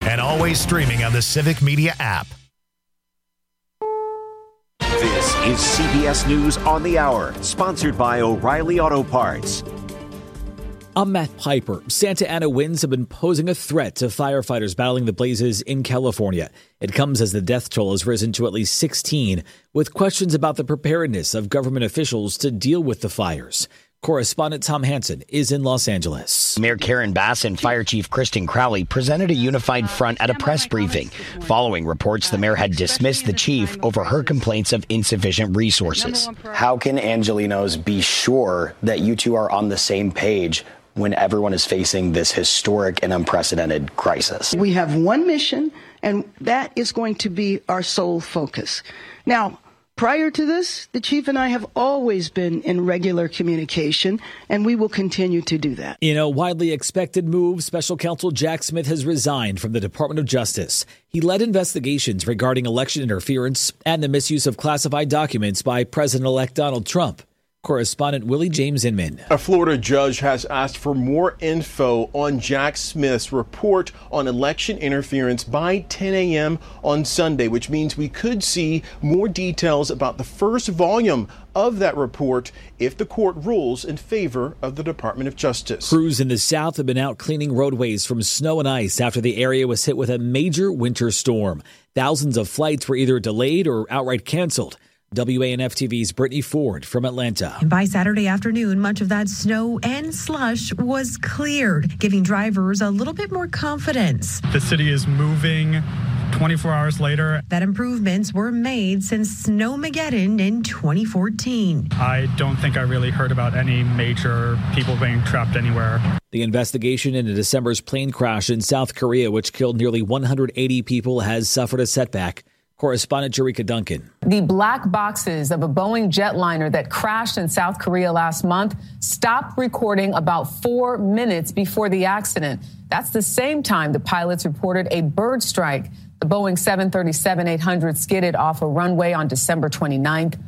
and always streaming on the Civic Media app. This is CBS News on the Hour, sponsored by O'Reilly Auto Parts. I'm Matt Piper. Santa Ana winds have been posing a threat to firefighters battling the blazes in California. It comes as the death toll has risen to at least 16, with questions about the preparedness of government officials to deal with the fires. Correspondent Tom Hansen is in Los Angeles. Mayor Karen Bass and Fire Chief Kristen Crowley presented a unified front at a press briefing, following reports the mayor had dismissed the chief over her complaints of insufficient resources. How can Angelenos be sure that you two are on the same page when everyone is facing this historic and unprecedented crisis? We have one mission, and that is going to be our sole focus. Now, prior to this, the chief and I have always been in regular communication, and we will continue to do that. In a widely expected move, Special Counsel Jack Smith has resigned from the Department of Justice. He led investigations regarding election interference and the misuse of classified documents by President-elect Donald Trump. Correspondent Willie James Inman. A Florida judge has asked for more info on Jack Smith's report on election interference by 10 a.m. on Sunday, which means we could see more details about the first volume of that report if the court rules in favor of the Department of Justice. Crews in the south have been out cleaning roadways from snow and ice after the area was hit with a major winter storm. Thousands of flights were either delayed or outright canceled. WANF-TV's Brittany Ford from Atlanta. By Saturday afternoon, much of that snow and slush was cleared, giving drivers a little bit more confidence. The city is moving 24 hours later. That improvements were made since Snowmageddon in 2014. I don't think I really heard about any major people being trapped anywhere. The investigation into December's plane crash in South Korea, which killed nearly 180 people, has suffered a setback. Correspondent Jerika Duncan. The black boxes of a Boeing jetliner that crashed in South Korea last month stopped recording about 4 minutes before the accident. That's the same time the pilots reported a bird strike. The Boeing 737-800 skidded off a runway on December 29th.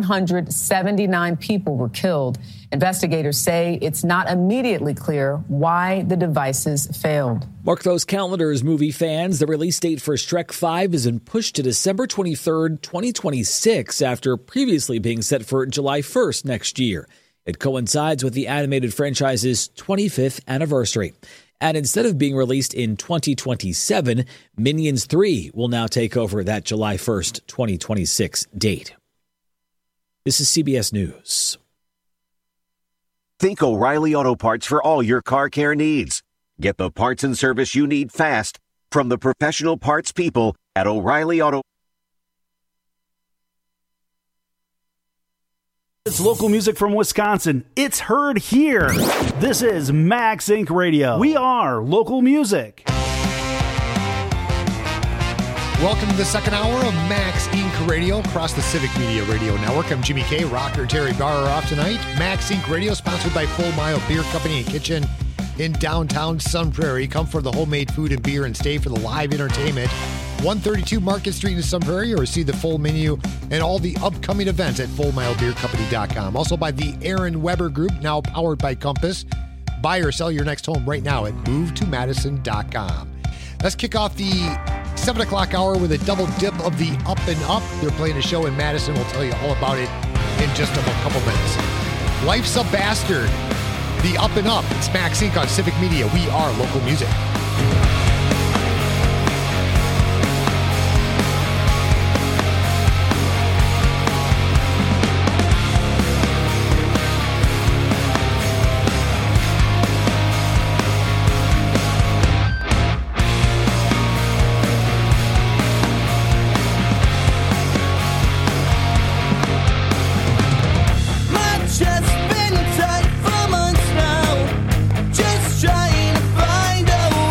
179 people were killed. Investigators say it's not immediately clear why the devices failed. Mark those calendars, movie fans. The release date for Shrek 5 has been pushed to December 23rd, 2026, after previously being set for July 1st next year. It coincides with the animated franchise's 25th anniversary. And instead of being released in 2027, Minions 3 will now take over that July 1st, 2026 date. This is CBS News. Think O'Reilly Auto Parts for all your car care needs. Get the parts and service you need fast from the professional parts people at O'Reilly Auto. It's local music from Wisconsin. It's heard here. This is Max Inc. Radio. We are local music. Welcome to the second hour of Max Inc. Radio across the Civic Media Radio Network. I'm Jimmy K. Rocker Terry Barr are off tonight. Max Inc. Radio sponsored by Full Mile Beer Company and Kitchen in downtown Sun Prairie. Come for the homemade food and beer and stay for the live entertainment. 132 Market Street in Sun Prairie, or see the full menu and all the upcoming events at FullMileBeerCompany.com. Also by the Aaron Weber Group, now powered by Compass. Buy or sell your next home right now at MoveToMadison.com. Let's kick off the 7 o'clock hour with a double dip of the Up and Up. They're playing a show in Madison. We'll tell you all about it in just a couple minutes. Life's a Bastard. The Up and Up. It's Max Inc. on Civic Media. We are local music. Just been tight for months now, just trying to find a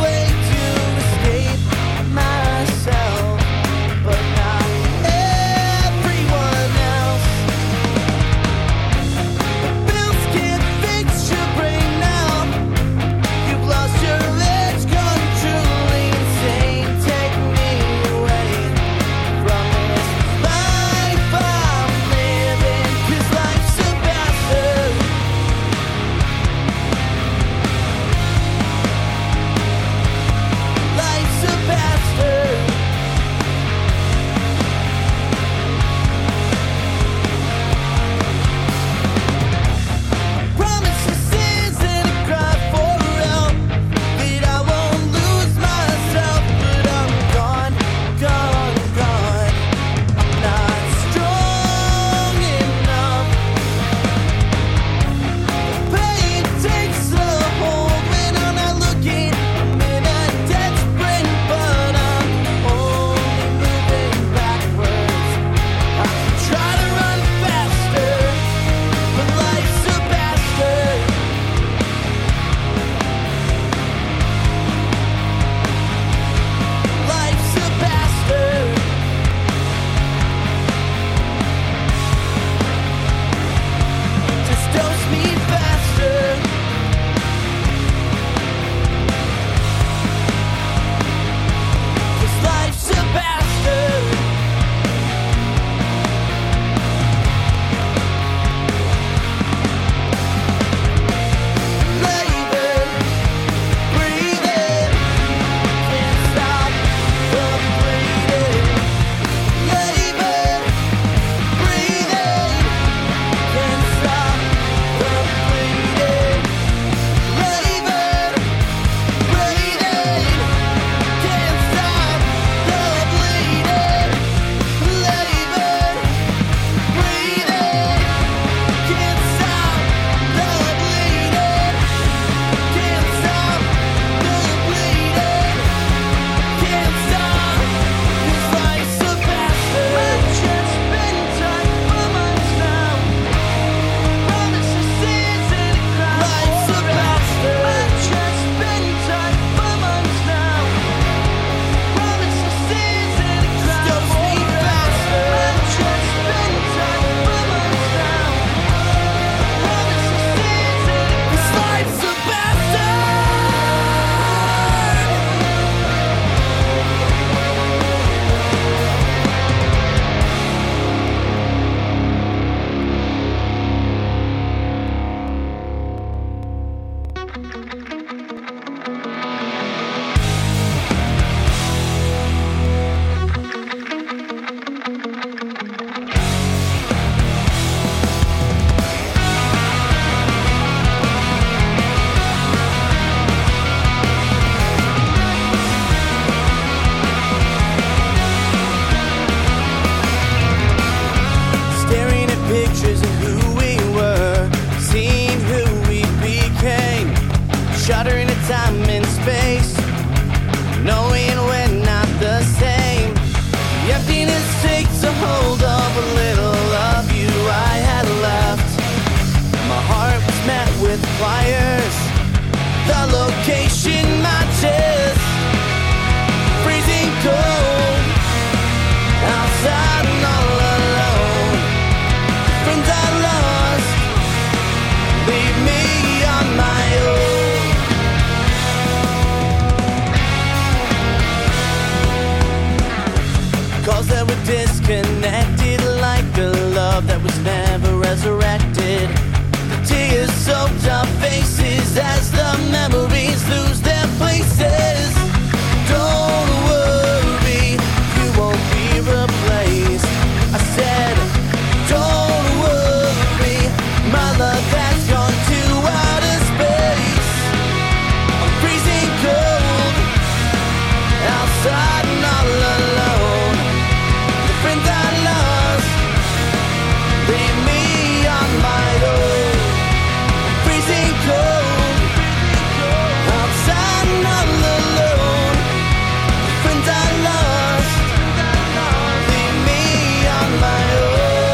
connected like a love that was never resurrected. The tears soaked our faces as the memories lose their places. Don't worry, you won't be replaced. I said, don't worry, my love has gone to outer space. I'm freezing cold, outside and all alone. The friends I lost, leave me on my own. I'm freezing cold, outside and all alone. The friends I lost, leave me on my own.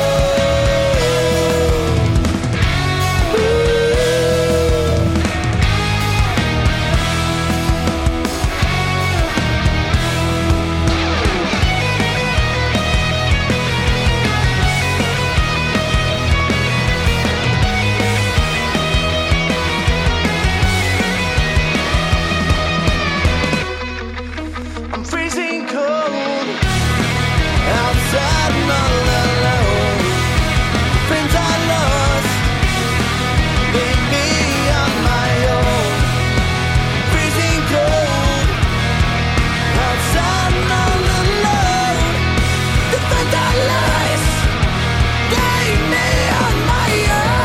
I'm freezing cold, outside and all alone. Friends I lost, leave me on my own. Freezing cold, outside and all alone. The friends I lost, leave me on my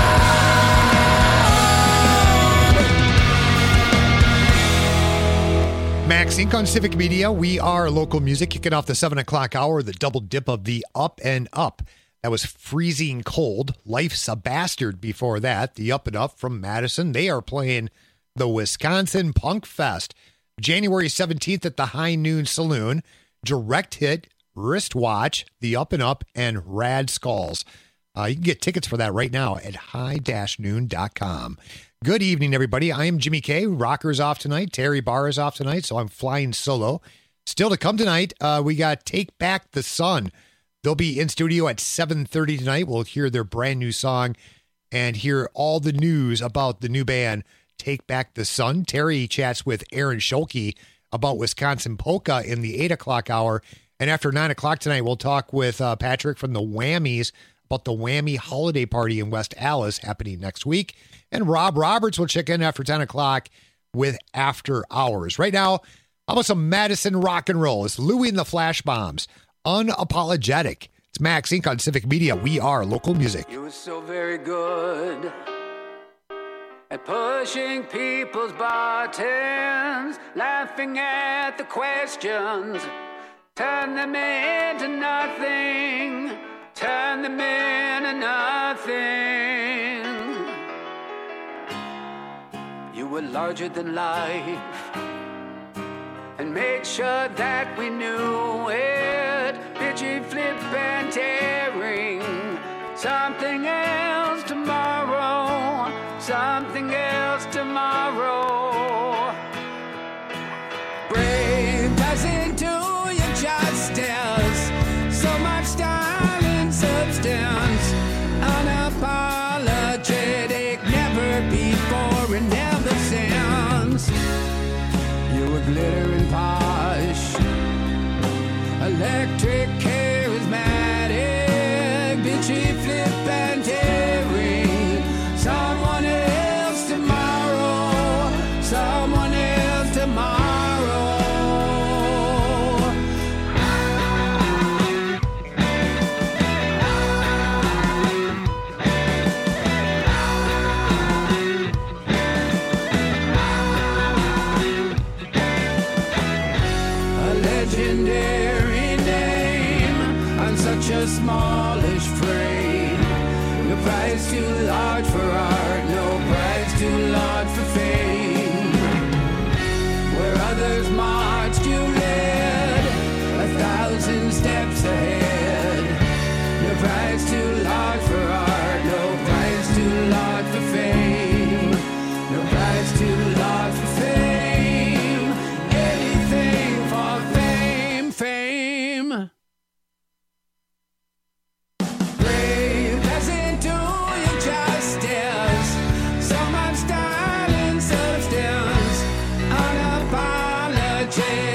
own. Max Inc. on Civic Media. We are local music. Kicking off the 7 o'clock hour, the double dip of the Up and Up. That was Freezing Cold. Life's a Bastard before that. The Up and Up from Madison. They are playing the Wisconsin Punk Fest. January 17th at the High Noon Saloon. Direct Hit, Wristwatch, the Up and Up, and Rad Skulls. You can get tickets for that right now at high-noon.com. Good evening, everybody. I am Jimmy K. Rocker's off tonight. Terry Barr is off tonight, so I'm flying solo. Still to come tonight, we got Take Back the Sun. They'll be in studio at 7:30 tonight. We'll hear their brand new song and hear all the news about the new band, Take Back the Sun. Terry chats with Aaron Scholke about Wisconsin Polka in the 8 o'clock hour. And after 9 o'clock tonight, we'll talk with Patrick from the Whammies about the Whammy Holiday Party in West Allis happening next week. And Rob Roberts will check in after 10 o'clock with After Hours. Right now, how about some Madison rock and roll? It's Louie and the Flash Bombs, Unapologetic. It's Max Inc. on Civic Media. We are local music. You were so very good at pushing people's buttons, laughing at the questions, turn them into nothing, turn them into nothing. You were larger than life, and made sure that we knew it. Bitchy, flip, and tearing. Something else tomorrow, something else tomorrow. Brave doesn't do you justice. So much style and substance. Unapologetic, never before and never since. You were glittering posh, electric, charismatic, bitchy, flip, and tearing. Someone else tomorrow, someone else tomorrow. Such a smallish frame. No price too large for art, no price too large for fame. Where others marched, you led 1,000 steps ahead. No price too large for art, no price too large for fame. No price too large for fame. Anything for fame, fame. Unapologetic.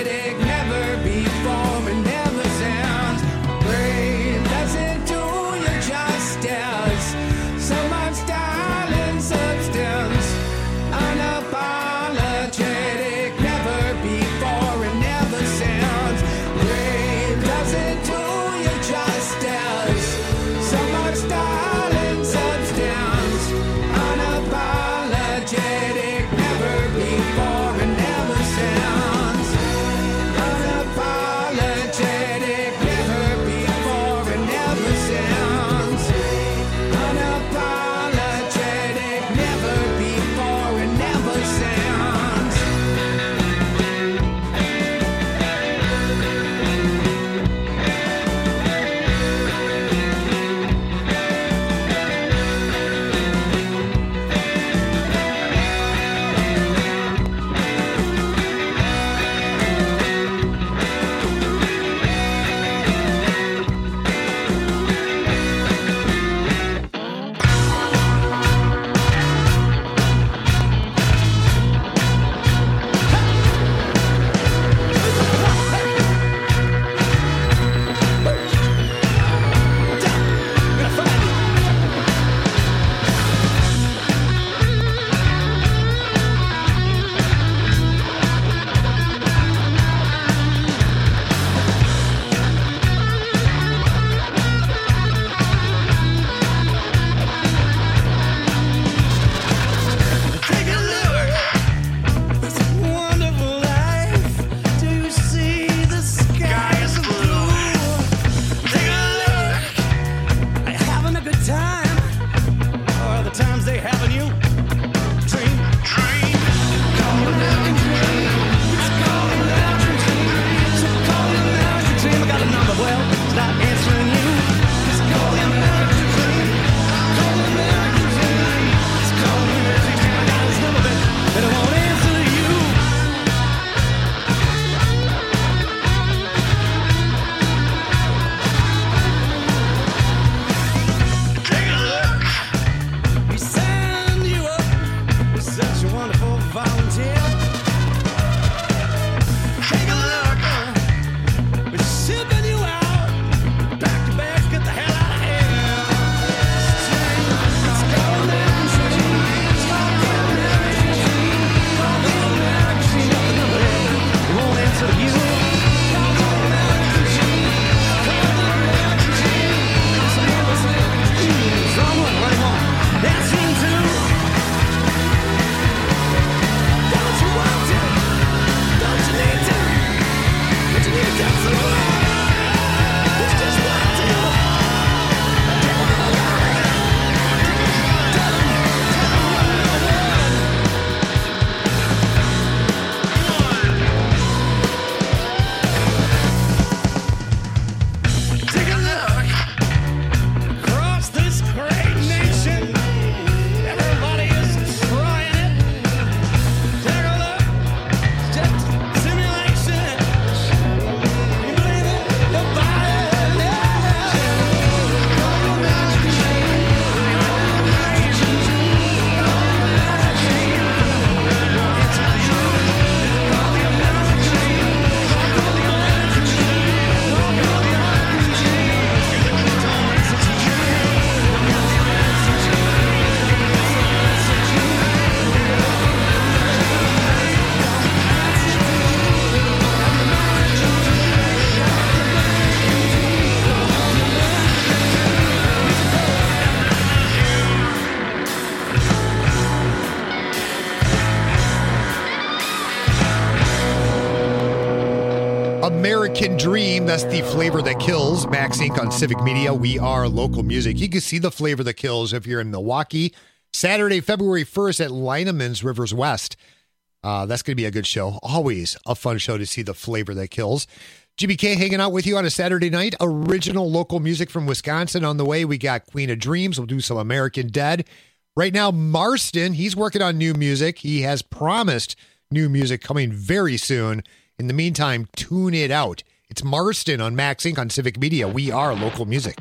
American Dream, that's the Flavor That Kills. Max Inc. on Civic Media. We are local music. You can see the Flavor That Kills if you're in Milwaukee. Saturday, February 1st at Lineman's Rivers West. That's going to be a good show. Always a fun show to see the Flavor That Kills. GBK hanging out with you on a Saturday night. Original local music from Wisconsin on the way. We got Queen of Dreams. We'll do some American Dead. Right now, Marston, he's working on new music. He has promised new music coming very soon. In the meantime, tune it out. It's Marston on Max Inc. on Civic Media. We are local music.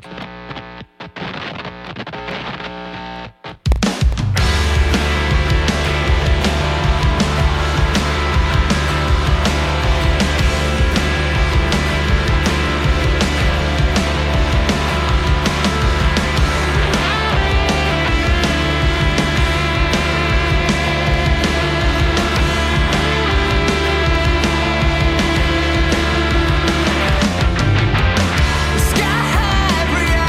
Sky high,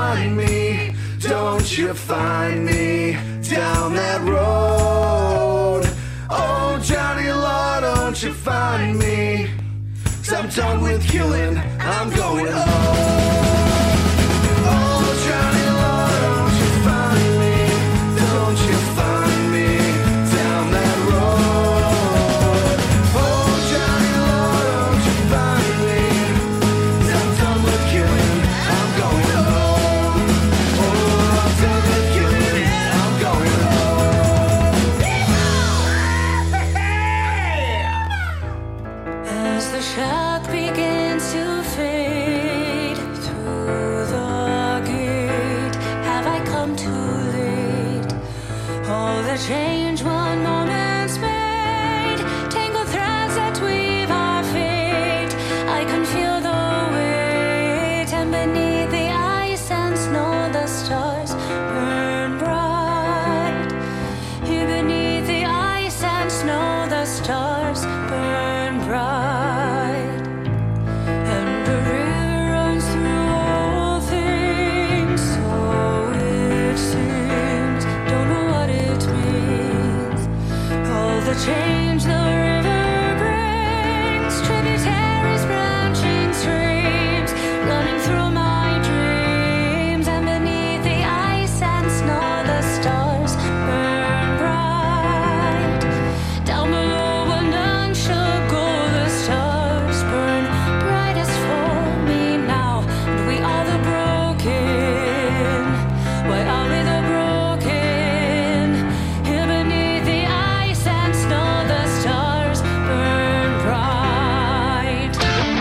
find me, don't you find me down that road. Oh, Johnny Law, don't you find me, 'cause I'm done with killing, I'm going home. Oh, Johnny Law, don't you find me, don't you find me down that road. Oh, Johnny Law, don't you find me, 'cause I'm done with killing, I'm going home. Oh, I'm done with killing, I'm going home. As the shock begins to fade through the gate, have I come too late? All the change one moment's made, tangled threads that weave our fate. I can feel the weight, and beneath the ice and snow the stars burn bright. Here beneath the ice and snow the stars burn bright. And a river runs through all things, so it seems. Don't know what it means. All the change the river brings, tributaries, branching streams, running through my dreams. And beneath the ice and snow the stars burn bright. Down below when none shall go, the stars burn brightest for me now. And we are the broken. Why are we the broken? Here beneath the ice and snow the stars burn bright.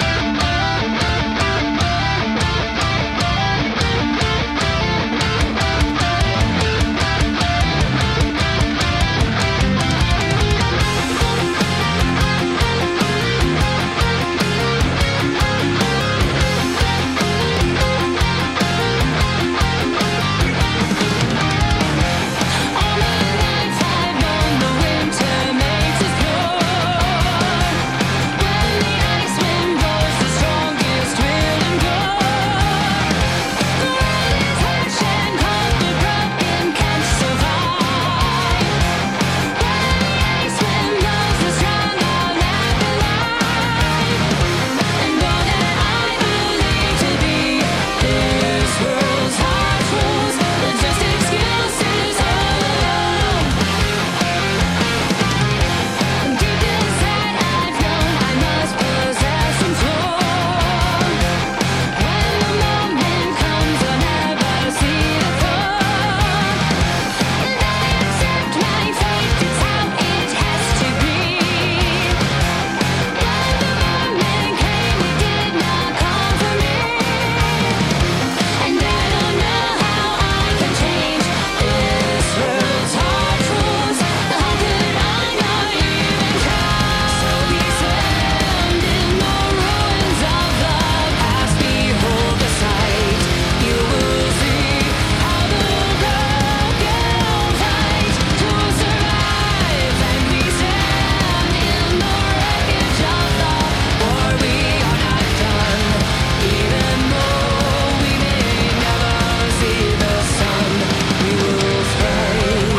All my life I've known the winter makes us pure. When the ice wind blows, the strongest will endure. The world is harsh and cold, but broken can't survive. When the ice wind blows, the strong are left alive. And all that I believe to be this world's harsh rules are just excuses all alone. Deep inside I've known I must possess some throne. When the moment comes, I'll never see the throne. And I accept my fate, it's how it has to be. When the moment came, it did not come for me. And I don't know how I can change this world's harsh rules. How could I not even try? So we stand in the ruins of the past. Behold the sight. You will see how the broken fight to survive. And we stand in the wreckage of the war. We are not done, even though we may never see the sun. We will thrive.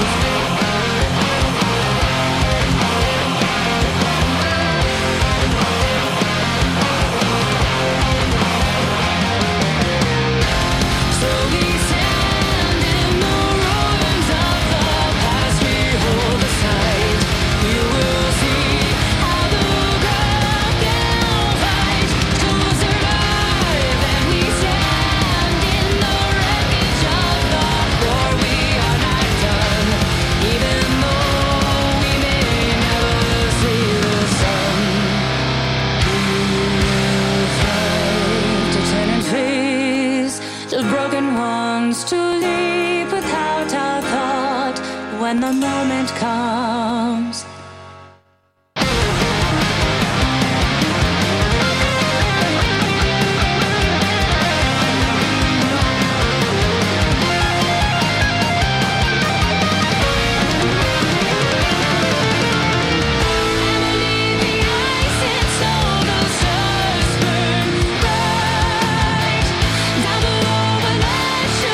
So we stand in the ruins of the past. Behold the sight. You will see how the broken fight to survive. And we stand in the wreckage of the war. We are not done, even though we may never see the sun. We will fight to turn and face the broken ones, to leap without a thought when the moment comes. Down below when I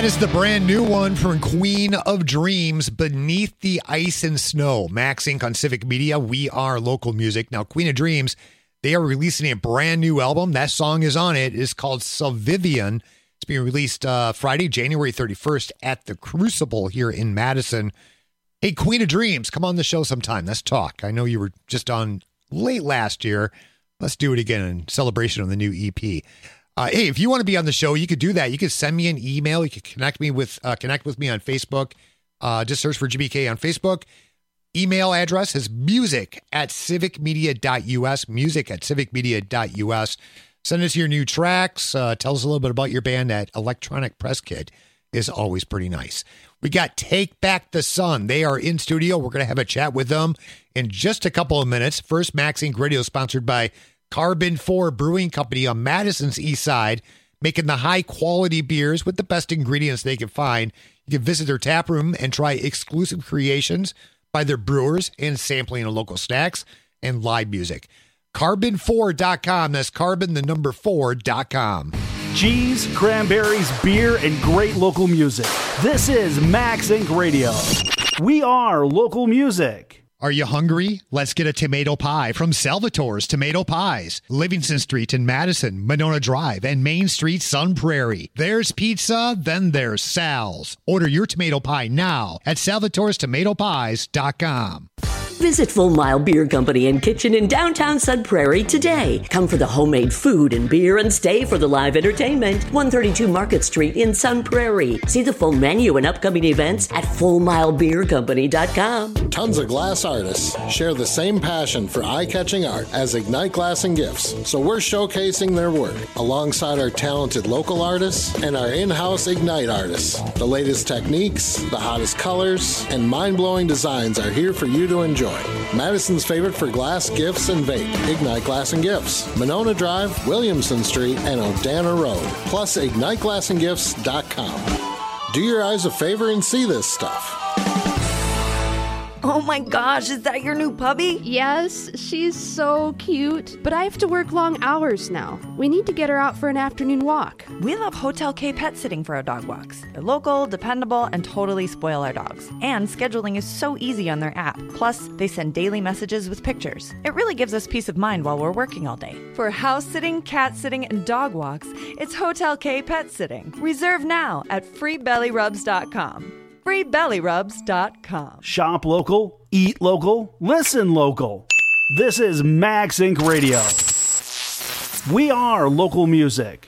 That is the brand new one from Queen of Dreams, Beneath the Ice and Snow. Max Inc. on Civic Media. We are local music. Now, Queen of Dreams, they are releasing a brand new album. That song is on it. It's called Salvivian. It's being released Friday, January 31st at the Crucible here in Madison. Hey, Queen of Dreams, come on the show sometime. Let's talk. I know you were just on late last year. Let's do it again in celebration of the new EP. Hey, if you want to be on the show, you could do that. You could send me an email. You could connect with me on Facebook. Just search for Jimmy K on Facebook. Email address is music@civicmedia.us. Music@civicmedia.us. Send us your new tracks. Tell us a little bit about your band. That electronic press kit is always pretty nice. We got Take Back the Sun. They are in studio. We're going to have a chat with them in just a couple of minutes. First, Max Inc. Radio, sponsored by Carbon 4 Brewing Company on Madison's East Side, making the high-quality beers with the best ingredients they can find. You can visit their tap room and try exclusive creations by their brewers and sampling of local snacks and live music. Carbon4.com. That's carbon4.com. Cheese, cranberries, beer, and great local music. This is Max Inc. Radio. We are local music. Are you hungry? Let's get a tomato pie from Salvatore's Tomato Pies. Livingston Street in Madison, Monona Drive, and Main Street, Sun Prairie. There's pizza, then there's Sal's. Order your tomato pie now at salvatorestomatopies.com. Visit Full Mile Beer Company and Kitchen in downtown Sun Prairie today. Come for the homemade food and beer and stay for the live entertainment. 132 Market Street in Sun Prairie. See the full menu and upcoming events at fullmilebeercompany.com. Tons of glass artists share the same passion for eye-catching art as Ignite Glass and Gifts, so we're showcasing their work alongside our talented local artists and our in-house Ignite artists. The latest techniques, the hottest colors, and mind-blowing designs are here for you to enjoy. Madison's favorite for glass, gifts, and vape. Ignite Glass and Gifts. Monona Drive, Williamson Street, and Odana Road. Plus, IgniteGlassandGifts.com. Do your eyes a favor and see this stuff. Oh my gosh, is that your new puppy? Yes, she's so cute. But I have to work long hours now. We need to get her out for an afternoon walk. We love Hotel K Pet Sitting for our dog walks. They're local, dependable, and totally spoil our dogs. And scheduling is so easy on their app. Plus, they send daily messages with pictures. It really gives us peace of mind while we're working all day. For house sitting, cat sitting, and dog walks, it's Hotel K Pet Sitting. Reserve now at freebellyrubs.com. freebellyrubs.com. Shop local, eat local, listen local. This is Max Inc. Radio. We are local music.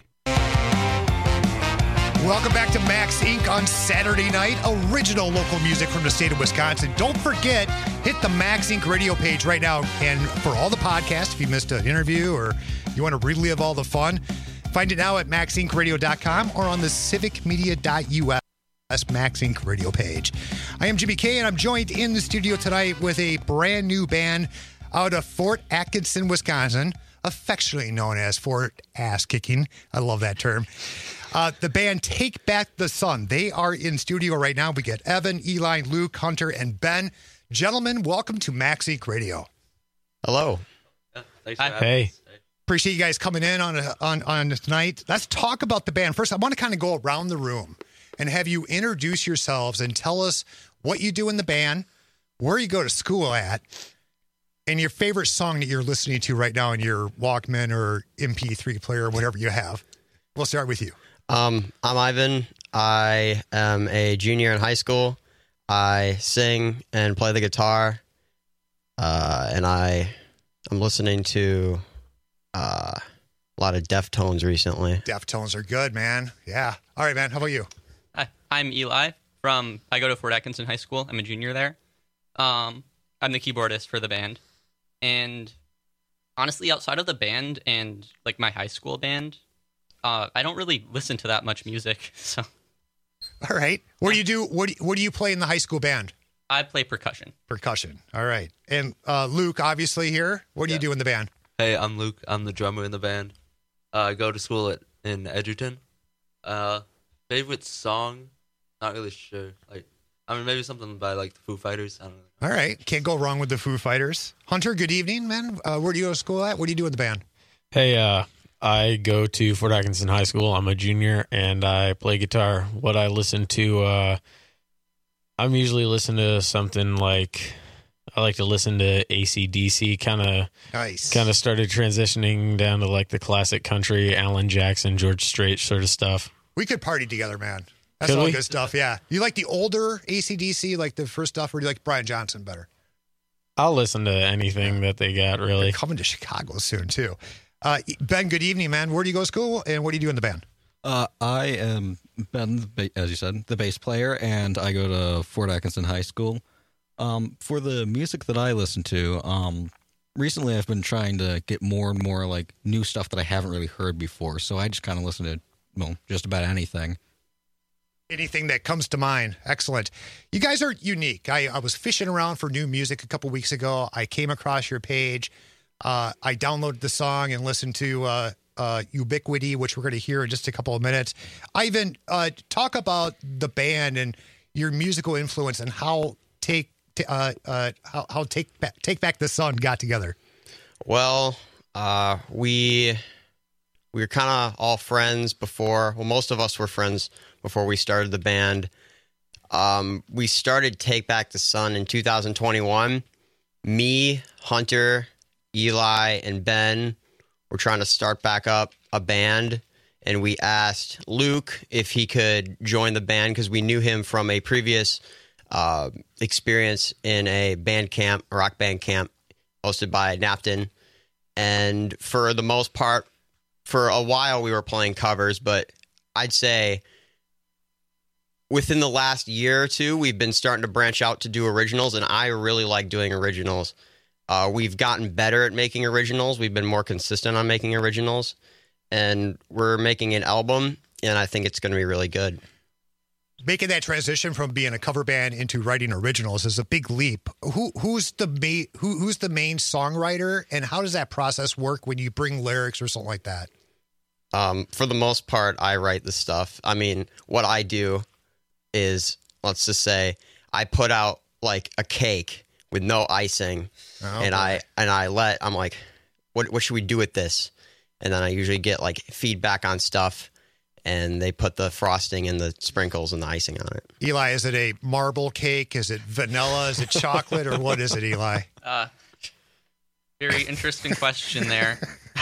Welcome back to Max Inc. on Saturday night. Original local music from the state of Wisconsin. Don't forget, hit the Max Inc. radio page right now. And for all the podcasts, if you missed an interview or you want to relive all the fun, find it now at maxincradio.com or on the civicmedia.us. Max Inc. radio page. I am Jimmy K, and I'm joined in the studio tonight with a brand new band out of Fort Atkinson, Wisconsin, affectionately known as Fort Ass Kicking. I love that term. The band Take Back the Sun. They are in studio right now. We get Evan, Eli, Luke, Hunter, and Ben. Gentlemen, welcome to Max Inc. Radio. Hello. Thanks for having us. Appreciate you guys coming in on tonight. Let's talk about the band. First, I want to kind of go around the room and have you introduce yourselves and tell us what you do in the band, where you go to school at, and your favorite song that you're listening to right now in your Walkman or MP3 player or whatever you have. We'll start with you. I'm Ivan. I am a junior in high school. I sing and play the guitar, and I'm listening to a lot of Deftones recently. Deftones are good, man. Yeah. All right, man. How about you? Hi, I'm Eli. I go to Fort Atkinson High School. I'm a junior there. I'm the keyboardist for the band. And honestly, outside of the band and like my high school band, I don't really listen to that much music. So, all right. What do you do? What do you play in the high school band? I play percussion. Percussion. All right. And Luke, obviously here. What do you do in the band? Hey, I'm Luke. I'm the drummer in the band. I go to school in Edgerton. Favorite song? Not really sure. Maybe something by the Foo Fighters. I don't know. All right. Can't go wrong with the Foo Fighters. Hunter, good evening, man. Where do you go to school at? What do you do in the band? Hey, I go to Fort Atkinson High School. I'm a junior, and I play guitar. What I listen to, I'm usually listening to something like, I like to listen to AC/DC. Kind of started transitioning down to like the classic country, Alan Jackson, George Strait sort of stuff. We could party together, man. That's all good stuff. Yeah. You like the older AC/DC, like the first stuff, or do you like Brian Johnson better? I'll listen to anything that they got, really. They're coming to Chicago soon, too. Ben, good evening, man. Where do you go to school, and what do you do in the band? I am Ben, as you said, the bass player, and I go to Fort Atkinson High School. For the music that I listen to, recently I've been trying to get more and more like new stuff that I haven't really heard before. So I just kind of listen to, well, just about anything. Anything that comes to mind. Excellent. You guys are unique. I was fishing around for new music a couple weeks ago. I came across your page. I downloaded the song and listened to Ubiquity, which we're going to hear in just a couple of minutes. Ivan, talk about the band and your musical influence and how Take Back the Sun got together. Well, we were kind of all friends before. Well, most of us were friends before we started the band. We started Take Back the Sun in 2021. Me, Hunter, Eli, and Ben were trying to start back up a band, and we asked Luke if he could join the band because we knew him from a previous experience in a band camp, a rock band camp hosted by Napton. And for the most part, for a while we were playing covers, but I'd say within the last year or two, we've been starting to branch out to do originals, and I really like doing originals. We've gotten better at making originals. We've been more consistent on making originals, and we're making an album, and I think it's going to be really good. Making that transition from being a cover band into writing originals is a big leap. Who's the main songwriter, and how does that process work when you bring lyrics or something like that? For the most part, I write the stuff. I mean, what I do is, let's just say, I put out like a cake with no icing, and I'm like, what should we do with this? And then I usually get like feedback on stuff, and they put the frosting and the sprinkles and the icing on it. Eli, is it a marble cake? Is it vanilla? Is it chocolate? Or what is it, Eli? Very interesting question there.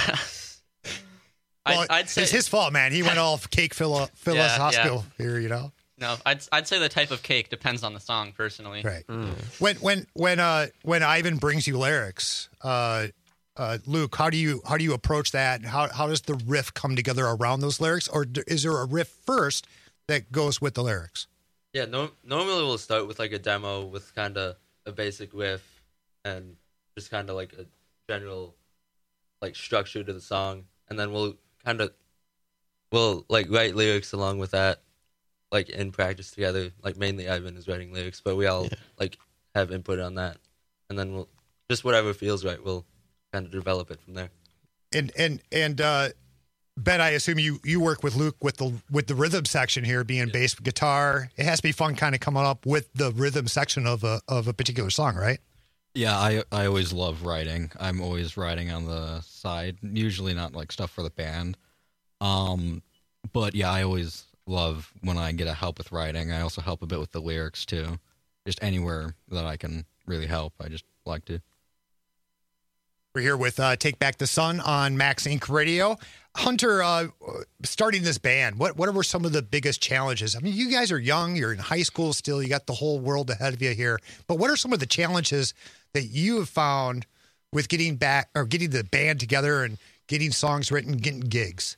Well, I'd say it's his fault, man. He went all cake philosophical here, you know. No, I'd say the type of cake depends on the song, personally. Right. When Ivan brings you lyrics, Luke, how do you approach that? How does the riff come together around those lyrics, or is there a riff first that goes with the lyrics? Yeah, normally we'll start with like a demo with kind of a basic riff and just kind of like a general like structure to the song, and then we'll like write lyrics along with that, like in practice together. Like mainly Ivan is writing lyrics, but we all like have input on that, and then we'll just whatever feels right, we'll kind of develop it from there. And Ben, I assume you work with Luke with the rhythm section here, being bass guitar. It has to be fun, kind of coming up with the rhythm section of a particular song, right? Yeah, I always love writing. I'm always writing on the side, usually not like stuff for the band. But yeah, I always love when I get a help with writing. I also help a bit with the lyrics too. Just anywhere that I can really help, I just like to. We're here with Take Back the Sun on Max Inc. Radio. Hunter, starting this band, what were some of the biggest challenges? I mean, you guys are young, you're in high school still, you got the whole world ahead of you here. But what are some of the challenges that you have found with getting the band together and getting songs written, getting gigs?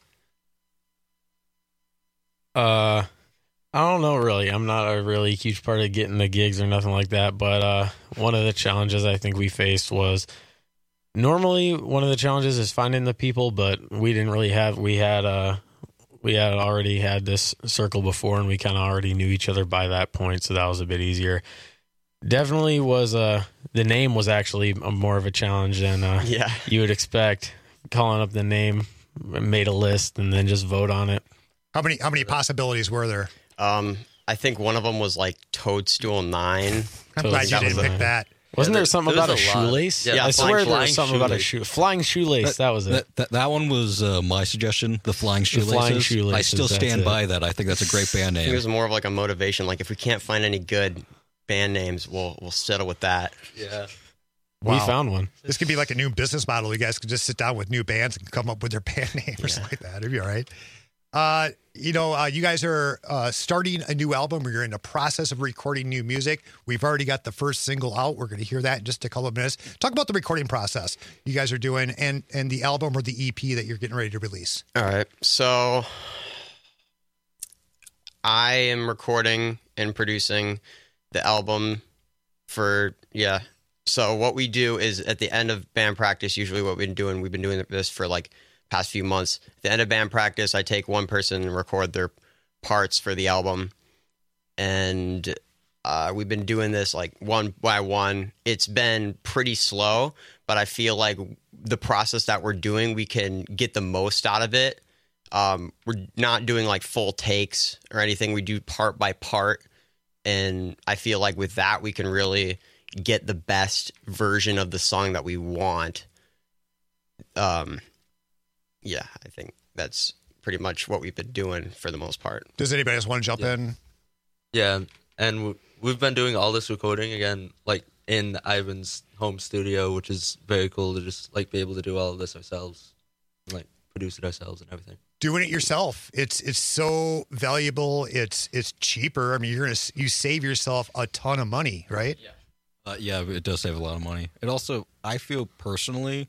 I don't know, really. I'm not a really huge part of getting the gigs or nothing like that. But one of the challenges I think we faced was, normally one of the challenges is finding the people, but we didn't really have, we had already had this circle before, and we kind of already knew each other by that point. So that was a bit easier. Definitely was, the name was actually more of a challenge than you would expect. Calling up the name, made a list, and then just vote on it. How many possibilities were there? I think one of them was like Toadstool 9. I'm glad you didn't pick that. Wasn't there something about a shoelace? Yeah, I swear there was flying something about a flying shoelace. That was it. That one was my suggestion, the Flying Shoelaces. Flying Shoelaces, I still stand that's by that. I think that's a great band I think name. it was more of like a motivation. Like if we can't find any good band names, we'll settle with that. Yeah. We found one. This could be like a new business model. You guys could just sit down with new bands and come up with their band name or something like that. It'd be all right. You guys are starting a new album. You're in the process of recording new music. We've already got the first single out. We're going to hear that in just a couple of minutes. Talk about the recording process you guys are doing and the album or the EP that you're getting ready to release. All right. So I am recording and producing the album So what we do is at the end of band practice, usually what we've been doing this for like past few months. At the end of band practice, I take one person and record their parts for the album. And we've been doing this like one by one. It's been pretty slow, but I feel like the process that we're doing, we can get the most out of it. We're not doing like full takes or anything. We do part by part. And I feel like with that, we can really get the best version of the song that we want. I think that's pretty much what we've been doing for the most part. Does anybody else want to jump in? Yeah, and we've been doing all this recording again, like in Ivan's home studio, which is very cool to just like be able to do all of this ourselves, like produce it ourselves and everything. Doing it yourself, it's so valuable. It's cheaper. I mean, you save yourself a ton of money, right? Yeah, it does save a lot of money. It also, I feel personally,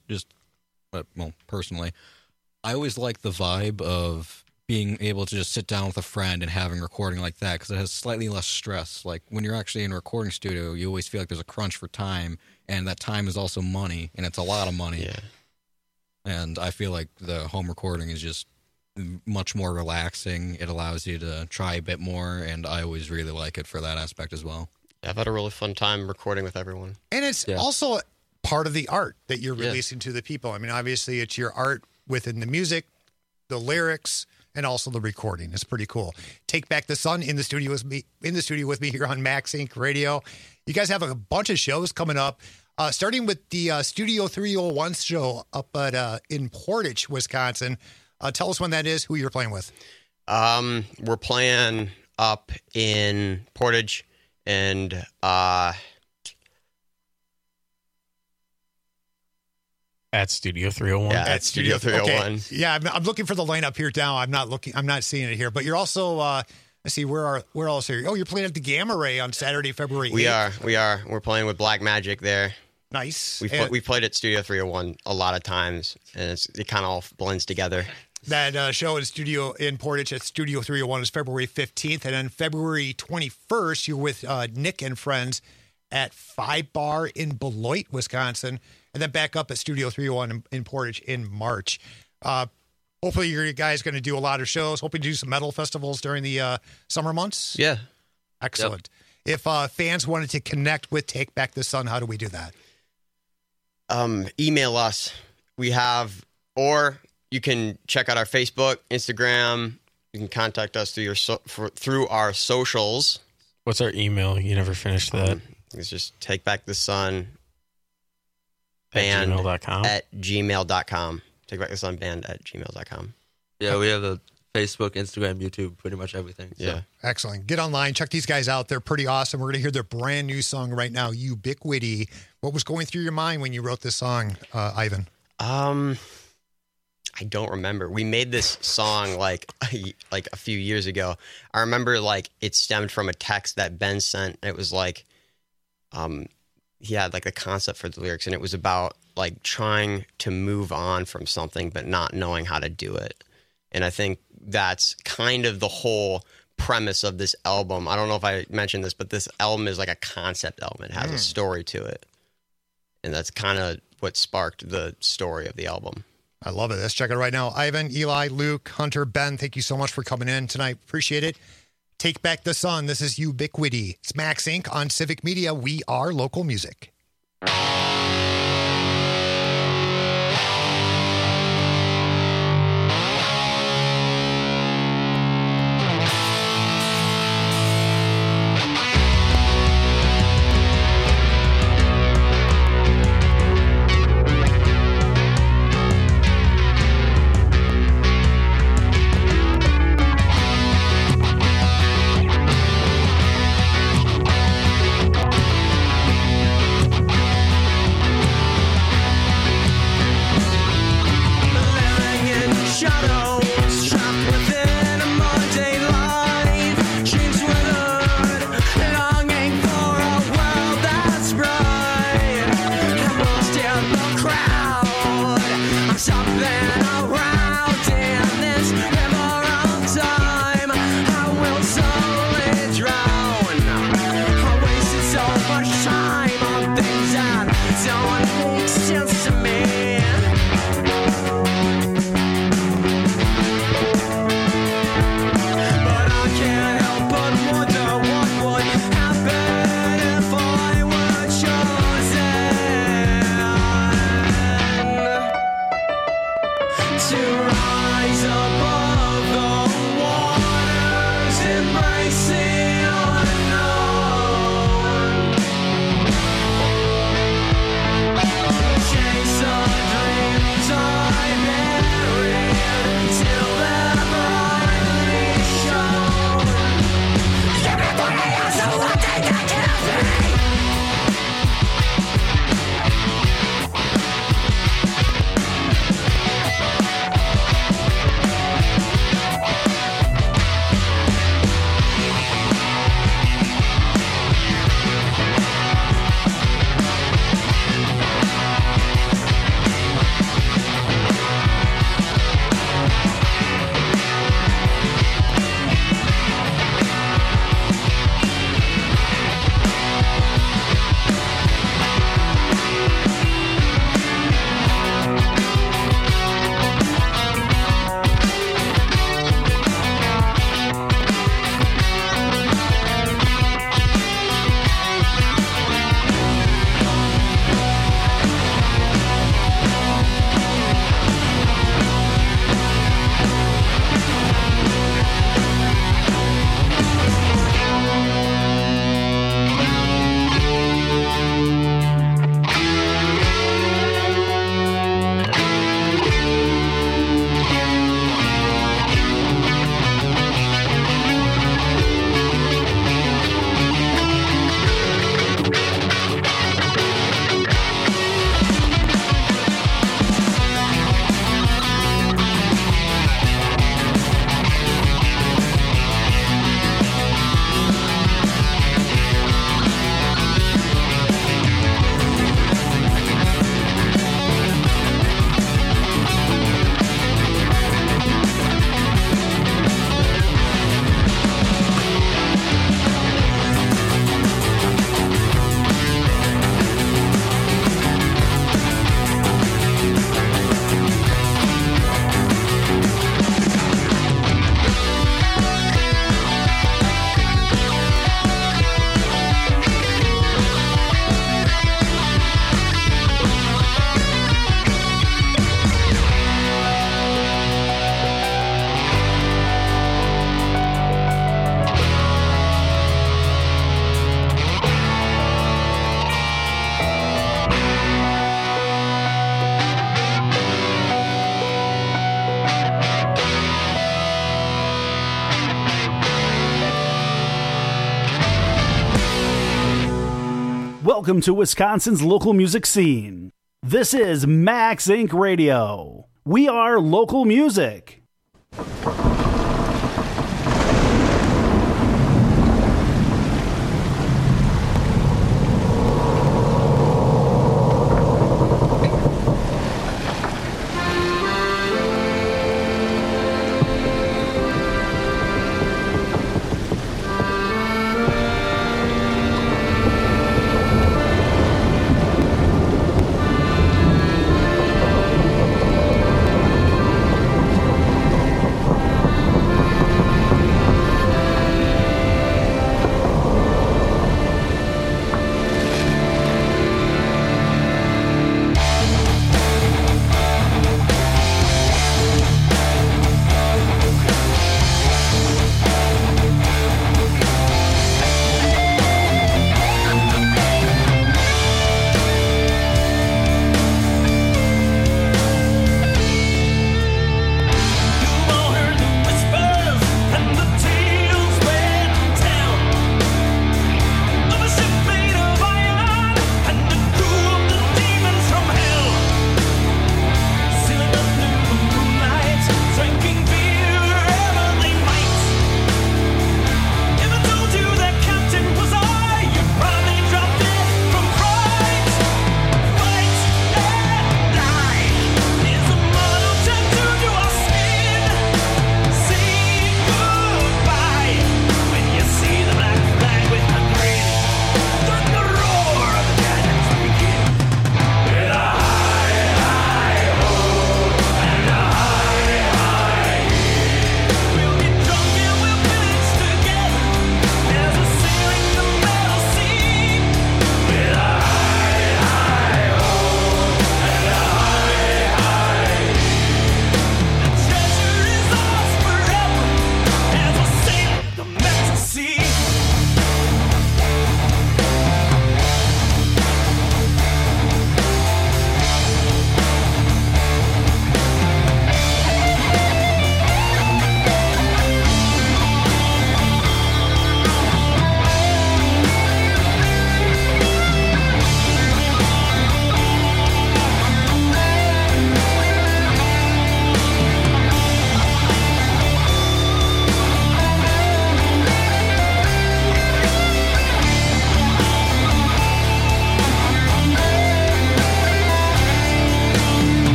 I always like the vibe of being able to just sit down with a friend and having recording like that because it has slightly less stress. Like when you're actually in a recording studio, you always feel like there's a crunch for time, and that time is also money, and it's a lot of money. Yeah. And I feel like the home recording is just much more relaxing. It allows you to try a bit more, and I always really like it for that aspect as well. I've had a really fun time recording with everyone. And it's also part of the art that you're releasing to the people. I mean, obviously, it's your art within the music, the lyrics, and also the recording. It's pretty cool. Take Back the Sun in the studio with me here on Max Inc. Radio. You guys have a bunch of shows coming up, starting with the Studio 301 show up at in Portage, Wisconsin. Tell us when that is, who you're playing with. We're playing up in Portage and at Studio 301. Yeah, at Studio 301. Okay. Yeah, I'm looking for the lineup here now. I'm not seeing it here. But you're also let's see, where else are you? Oh, you're playing at the Gamma Ray on Saturday, February 8th. We are. We're playing with Black Magic there. Nice. We played at Studio 301 a lot of times, and it kind of all blends together. That show in Portage at Studio 301 is February 15th. And then February 21st, you're with Nick and friends at 5 Bar in Beloit, Wisconsin. And then back up at Studio 301 in Portage in March. Hopefully, you guys going to do a lot of shows. Hoping to do some metal festivals during the summer months. Yeah. Excellent. Yep. If fans wanted to connect with Take Back the Sun, how do we do that? Email us. Or you can check out our Facebook, Instagram. You can contact us through our socials. What's our email? You never finished that. It's just Take Back the Sun band at gmail.com. Take Back the Sun band at gmail.com. Yeah, we have a Facebook, Instagram, YouTube, pretty much everything. So. Yeah. Excellent. Get online. Check these guys out. They're pretty awesome. We're going to hear their brand new song right now, Ubiquity. What was going through your mind when you wrote this song, Ivan? I don't remember. We made this song like a few years ago. I remember like it stemmed from a text that Ben sent. It was like, he had like a concept for the lyrics, and it was about like trying to move on from something but not knowing how to do it. And I think that's kind of the whole premise of this album. I don't know if I mentioned this, but this album is like a concept album. It has a story to it. And that's kind of what sparked the story of the album. I love it. Let's check it right now. Ivan, Eli, Luke, Hunter, Ben, thank you so much for coming in tonight. Appreciate it. Take Back the Sun. This is Ubiquity. It's Max Inc. on Civic Media. We are local music. welcome to Wisconsin's local music scene. This is Max Inc. Radio. We are local music.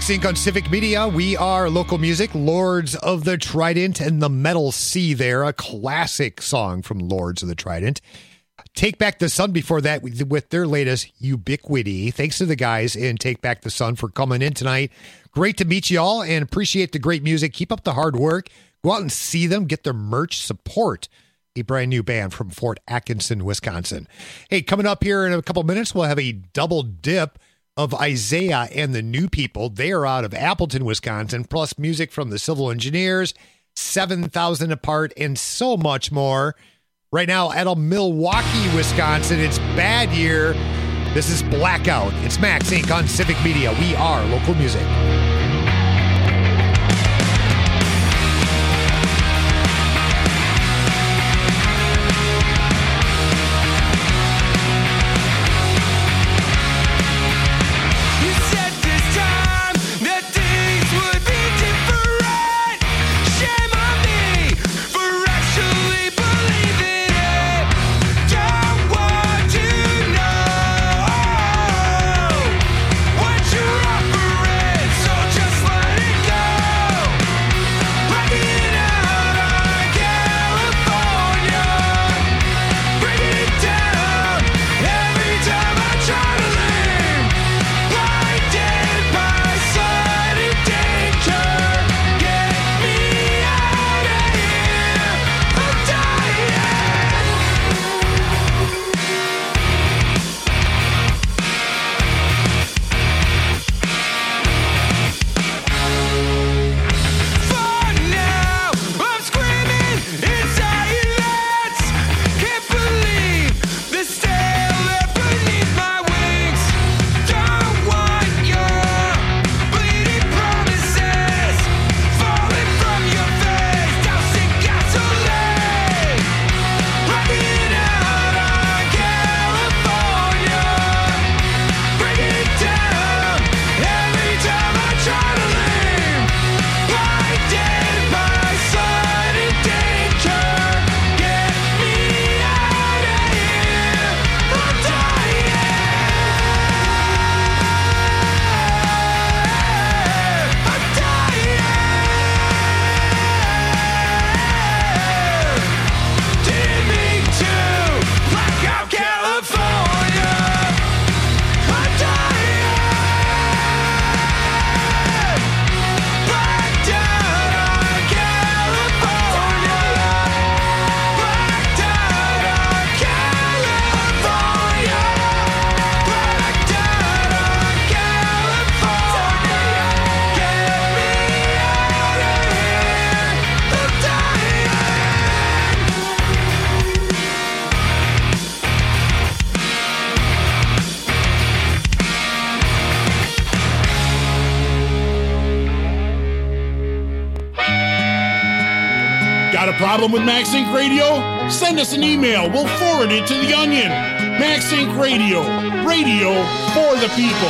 Max Inc. on Civic Media. We are local music, Lords of the Trident and the Metal Sea there, a classic song from Lords of the Trident. Take Back the Sun before that with their latest Ubiquity. Thanks to the guys in Take Back the Sun for coming in tonight. Great to meet you all and appreciate the great music. Keep up the hard work. Go out and see them. Get their merch. Support a brand new band from Fort Atkinson, Wisconsin. Hey, coming up here in a couple minutes, we'll have a double dip of Isaiah and the New People. They are out of Appleton, Wisconsin, plus music from the Civil Engineers, 7,000 Apart, and so much more. Right now at Milwaukee, Wisconsin, it's Bad Year. This is Blackout. It's Max Inc. on Civic Media. We are local music. Got a problem with Max Inc. Radio? Send us an email. We'll forward it to the Onion. Max Inc. Radio. Radio for the people.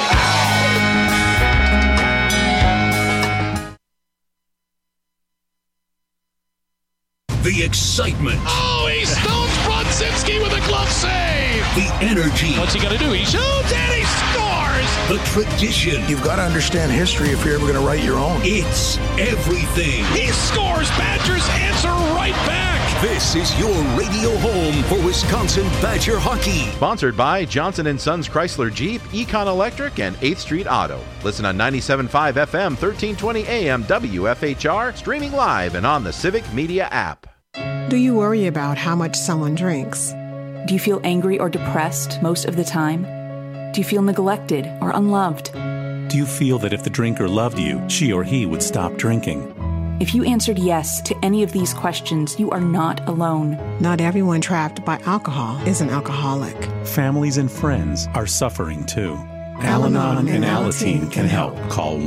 The excitement. Oh, he stones Brodzinski with a glove save. The energy. What's he going to do? He shoots and he scores. The tradition. You've got to understand history if you're ever going to write your own. It's everything. He scores. Badgers answer right back. This is your radio home for Wisconsin Badger hockey. Sponsored by Johnson & Sons Chrysler Jeep, Econ Electric, and 8th Street Auto. Listen on 97.5 FM, 1320 AM, WFHR, streaming live and on the Civic Media app. Do you worry about how much someone drinks? Do you feel angry or depressed most of the time? Do you feel neglected or unloved? Do you feel that if the drinker loved you, she or he would stop drinking? If you answered yes to any of these questions, you are not alone. Not everyone trapped by alcohol is an alcoholic. Families and friends are suffering too. Al-Anon and Alateen can help. Call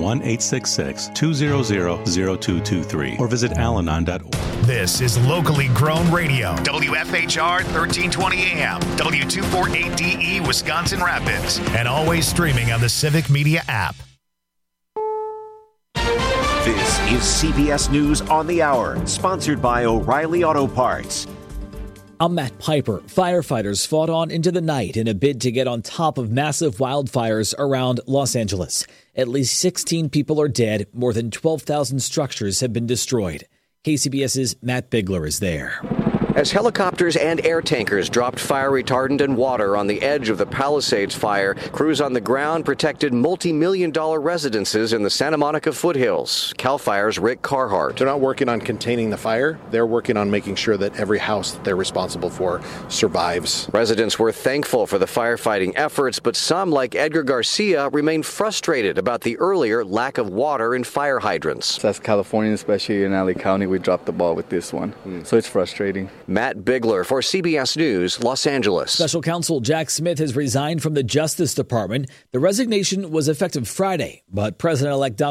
1-866-200-0223 or visit alanon.org. This is locally grown radio. WFHR 1320 AM, W248DE Wisconsin Rapids, and always streaming on the Civic Media app. This is CBS News on the Hour, sponsored by O'Reilly Auto Parts. I'm Matt Piper. Firefighters fought on into the night in a bid to get on top of massive wildfires around Los Angeles. At least 16 people are dead. More than 12,000 structures have been destroyed. KCBS's Matt Bigler is there. As helicopters and air tankers dropped fire retardant and water on the edge of the Palisades fire, crews on the ground protected multi-million-dollar residences in the Santa Monica foothills. CAL FIRE's Rick Carhart. They're not working on containing the fire. They're working on making sure that every house that they're responsible for survives. Residents were thankful for the firefighting efforts, but some, like Edgar Garcia, remain frustrated about the earlier lack of water in fire hydrants. As Californians, especially in LA County, we dropped the ball with this one, so it's frustrating. Matt Bigler for CBS News, Los Angeles. Special counsel Jack Smith has resigned from the Justice Department. The resignation was effective Friday, but President-elect Donald